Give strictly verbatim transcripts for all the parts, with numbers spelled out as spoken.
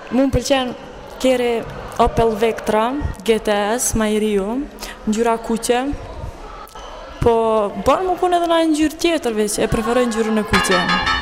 Mu më pëlqen keri Opel Vectra G T S ma i riu, ngjyra kuqe. Po bën më punë edhe në ngjyrë tjetër veç, e preferoj ngjyrën e kuqe.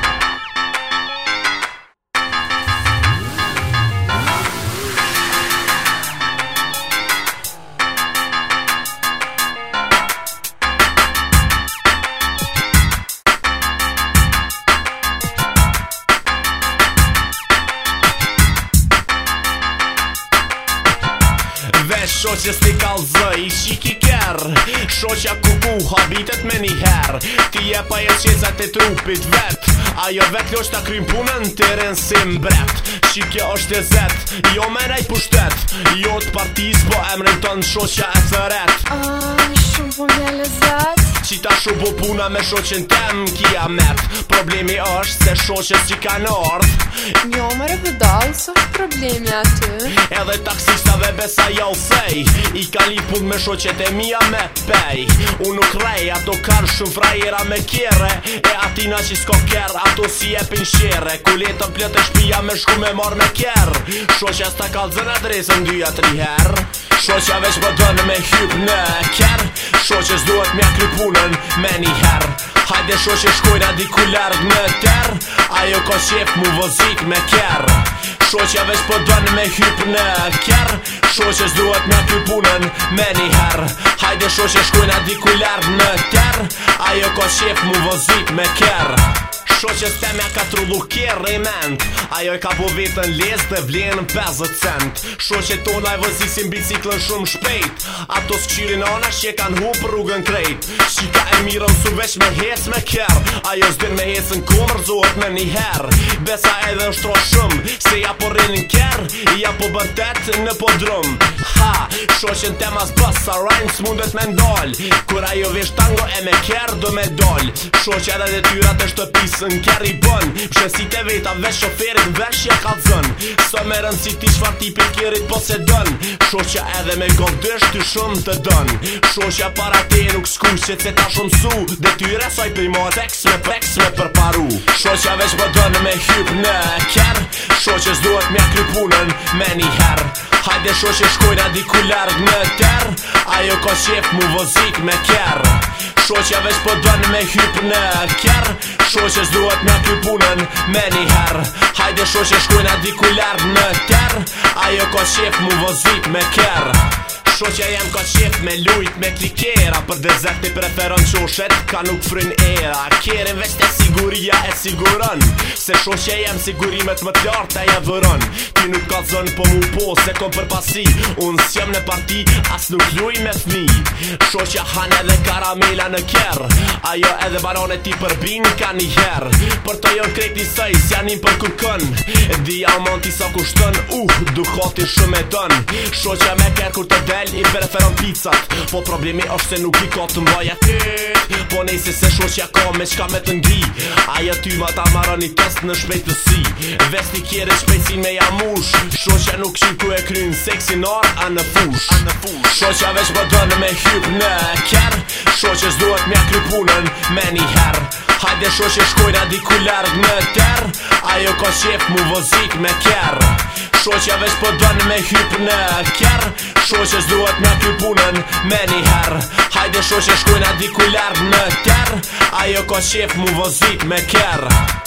Shoqës t'i kalzoj, qiki ker Shoqja kuku habitet me një her Ti je pa e qezat e trupit vet Ajo vet lo shta krym punën të rën si mbret Shikja është e zet, jo menej pushtet Jo t'partis po emrin ton shoqja e thëret Ah, shumë po mje lezet Qita shumë po puna me shoqen tem kia met Problemi është se shoqës që kanë ardh Jo mere vëdall, së është problemi aty Edhe taksistave besa jau fej I ka li pun me shoqet e mija me pej Unë nuk rej, ato kanë shumë frajera me kjere E atina që s'ko ker, ato si e pin shere Ku letën plët e shpia me shku me mar me kjer Shoqja s'ta kalzën adresën dyja tri her Shoqja veç më dënë me hyp në ker Shoqës duhet mja kry punën me një her Hajde shoqe shkojna diku larg në ter Ajo ka qef mu vozit me kjer Shoqja veç po dënë me hyp në ker Shoqës duhet mja kry punën me një her Hajde shoqe shkojna diku larg në ter Ajo ka qef mu vozit me kjer Shoqës temja ka trullu kjerë i ment Ajo e ka po vetën les dhe vlenë pesëdhjetë cent Shoqet tona e vëzisin biciklën shumë shpejt Ato s'qyrin ana që kan hu për rrugën krejt Shika e mirën su veç me hec me kjer Ajo s'din me hecën komër zohet me një her Besa edhe është tro shumë Se ja po rrinin kjer Ja po bërtet në podrum Ha, shoqen tema s'bës sa rajnë s'mundet me ndal Kur ajo vesh tango e me kjer do me dal Shoqja edhe detyrat e shtëpisë në kjer i bën Pshesit e veta veç shoferit vesh ja ka zën Së me rëndësi ti shfar tipit kjerit po se dën Shoqja edhe me godësh ty shumë të dën Shoqja para te nuk s'kush që se ta shumë su Detyre soj primat eks me peks me përparu Shoqja veç më dën me hyp në kjer Shoqës duhet mja kry punën me një her Hajde shoqe shkojna diku larg në ter Ajo ka qef mu vozit me kjer Shoqja veç po dënë me hyp në kjer Shoqës duhet me kry punën me një her Hajde shoqe shkojna diku larg në ter Ajo ka qef mu vozit me kjer Shoqja jem ka qef me lujt me klikera Për dezert i preferon qoshet ka nuk fryn era Kjerin veç te siguria e siguron Se shoqja jem sigurimet më t'larta ja vëron Ti nuk ka zon po mu po se kom për pasi Unë s'jem në parti as nuk luj me fmi Shoqja han edhe karamela në kjer Ajo edhe banane ti përbin ka një her Për të jon krejt një sej s'janin për kërkën Diamanti sa kushtën uh duhati shumë e dën Shoqja me kjer kur të del I preferon pizzat Po problemi është se nuk i ka të mbaja tit Po nejse se shoqja ka me qka me të ngri Aja ty ma ta marrë një test në shpejtësi Vesti kjere shpejtësin me jamush Shoqja nuk qy ku e kryn seksin ar a në fush Shoqja veç më dënë me hyp në kjer Shoqës duhet mja kry punën me një her Hajde shoqe shkojna diku larg në ter Ajo ka qef mu vozit me kjer Shoqja veç po dënë me hyp në kjer Shoqës duhet me kry punën me një her Hajde shoqe shkojna diku larg në ter Ajo ka qef mu vozit me kjer